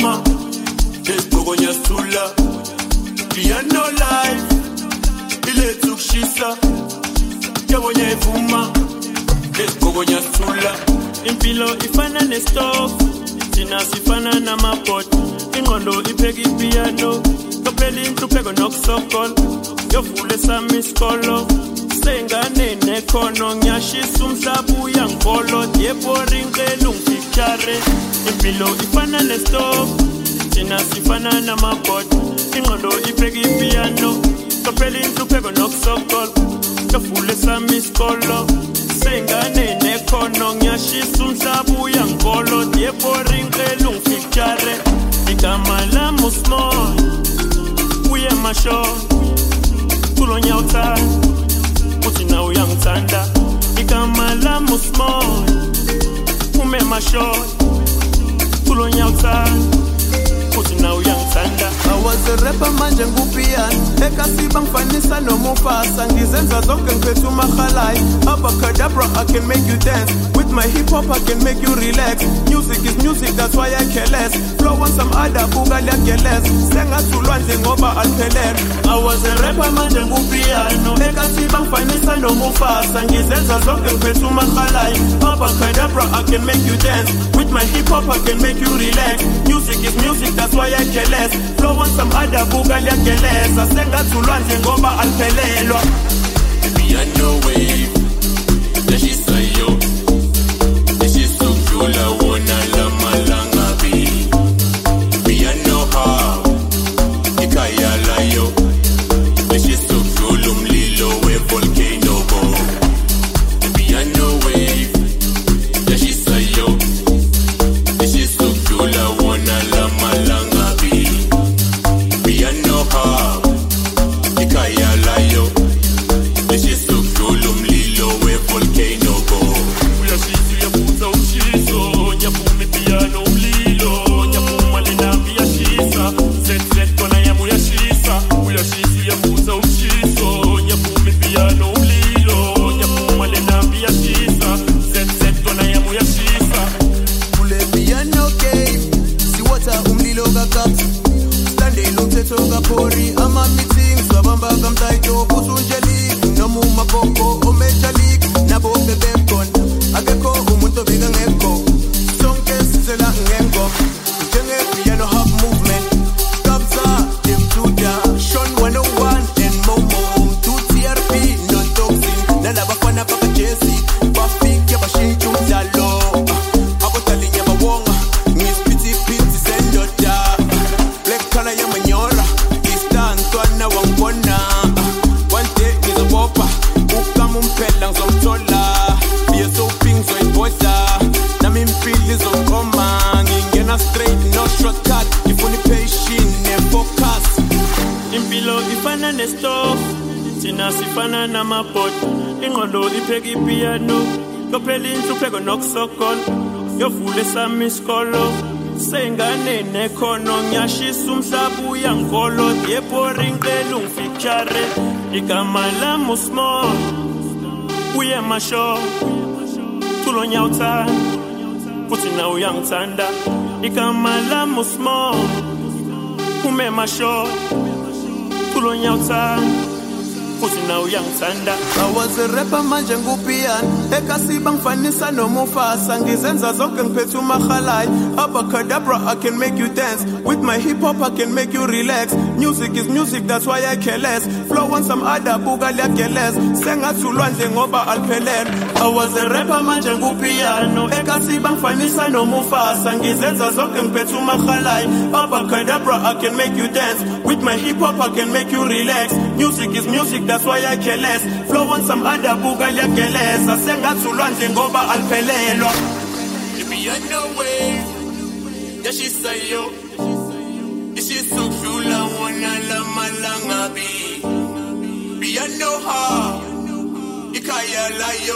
uyayivuma esigqoko nyasula piano live ilethu kushisa yebo uyayivuma esigqoko nyasula impilo ifana nestove thina sifana namabhodi ingqondo ipheka ipiano kophela inhlupheko nokusokola yovule sami isikolo sengane nekhono ngiyashisa umhlaba uyangikolo yebo ringqela ungifitshare impilo ifana nestove thina sifana namabhodi ingqondo ipheka ipiano kophela inhlupheko nokusokola yovule sami isikolo sengane nekhono ngiyashisa umhlaba uyangikolo yebo ringqela ungifitshare igama lami usmall uye masho kulonya uthanda uthi nawe uyangithanda igama lami usmall ume masho kulonya uthanda uthi nawe uyangithanda I was a rapper manje ngupiano ekasiba ngifanisa nomufasa ngizenza zonke ngiphethe umahalai abacadabra I can make you dance with my hip hop I can make you relax music is music that's why I care less flow on some other buka liyageles sengathi ulwandle ngoba aliphelele I was a rapper manje ngupiano ekasiba ngifanisa nomufasa ngizenza zonke ngiphethe umahalai abacadabra I can make you dance with my hip hop I can make you relax music is music that's why I care less flow on some other buka liyageleza sengathi ulwandle ngoba aliphelelwa piano wave yashisayo yashisukula wona lamalanga bi piano ha ikaya layo yashisukula umlilo wevolcano bo piano wave yashisayo yashisukula wona lamalanga bi piano ha ikaya layo leshisukula umlilo wevolcano go uyashisa uyabuza ushiso nyaphuma piano umlilo nyaphuma lenambi yashisa set kona yamu yashisa uyashisa uyabuza ushiso nyaphuma piano umlilo nyaphuma lenambi yashisa set kona yamu yashisa kule piano game siwatha umlilo kakaphi standela umthetho kaphori ama meetings wabamba kamtayito kusunjeli noma umapoko omeja league nabo bebekhona akekho umuntu obika ngekho sonke sizela ngengo njenge piano hub movement kabza demjuda Sean 101 and Momo 2TRP non toxic nalabafana baka Jesse bafike bashintsha umdlalo abotalinya bawonga ngispiti piti sendoda black color yamanyora istantwana wangibona one day ngizobopa ukama umphela ngizomthola biyesoping zoyiboda nami impilo izokoma ngingena straight no shortcut ifuna ipatient ne-focus impilo ifana nestove thina sifana namabhodi ingqondo ipheka ipiano kophela inhlupheko nokusokola yovule sami isikolo sengane nekhono ngiyashisa umhlaba uyangikolo yebo ringqela ungifitshare igama lami usmall uye masho kulonya uthanda futhi nawe uyangithanda igama lami usmall ume masho kulonya uthanda futhi nawe uyangithanda I was a rapper manje ngupiano ekasiba ngifanisa nomufasa ngizenza zonke ngiphethe umahalai abacadabra I can make you dance with my hip hop I can make you relax music is music that's why I care less flow on some other buka liyageles sengathi ulwandle ngoba aliphelele I was a rapper manje ngupiano ekasiba ngifanisa nomufasa ngizenza zonke ngiphethe umahalai abacadabra I can make you dance with my hip hop I can make you relax music is music that's why I care less flow on some other buka liyageleza sengathi ulwandle ngoba aliphelelwa piano wave yashisayo ishisukula wona lamalanga bi piano ha ikaya layo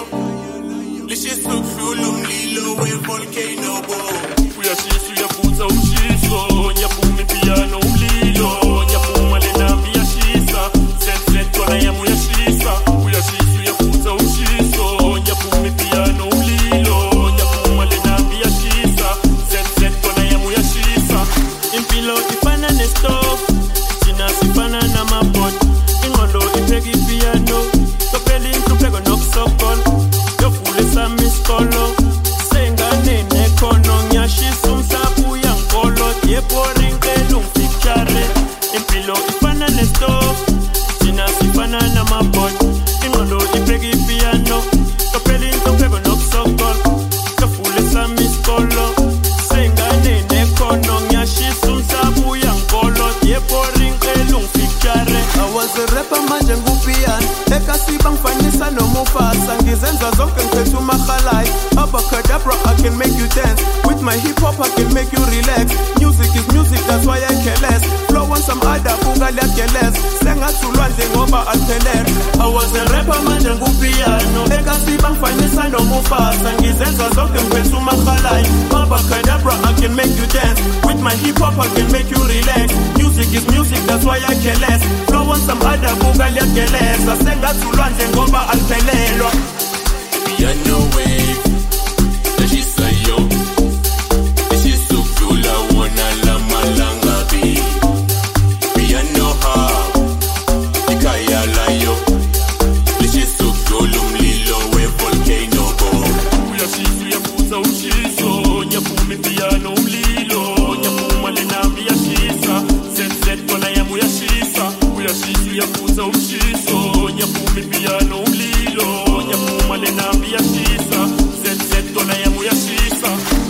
lishisukula umlilo wevolcano bo uyashisa uyabuza ushiso nyaphuma piano umlilo nyaphuma lenambi yashisa set kona yamu yashisa uyashisa uyabuza ushiso nyaphuma piano umlilo nyaphuma lenambi yashisa set kona yamu yashisa boy. Ingqondo ibheka ipiano. Kaphela into pheko nokusokolo. Kafule sami isikolo. Sengane nekhono ngiyashisa umhlaba uyangikolo. Yeboring elungifitshare. I was a rapper manje ngupiano. Ekasiba ngifanisa nomufasa. Ngizenza zonke ngiphethe umahalai. Abacadabra, I can make you dance. With my hip hop I can make you relax. Music is music, that's why I care less. Flow on some other buga less. Sengathi ulwandle ngoba aliphelele. I was a rapper manje ngupiano. Ekasiba ngifanisa nomufasa. Ngizenza zonke ngiphethe umahalai. Abacadabra, I can make you dance. With my hip hop I can make you relax. Music is music, that's why I care less. Flow on some other buga less. Sengathi ulwandle ngoba aliphelele. Piano wave, yashisa yo. Yashisa ukudlula wona lamalanga bi. Piano hub, ikhaya layo. Yashisa ukudlula umlilo we-volcano bomb. Uyashisa uyaphuza ushiso. Nyaphuma ipiano umlilo. Nyaphuma lenambi yashisa. ZZ kona yami uyashisa. Uyashisa uyaphuza ushiso. Nyaphuma ipiano umlilo. Nyaphuma lenambi yashisa. ZZ kona yami uyashisa.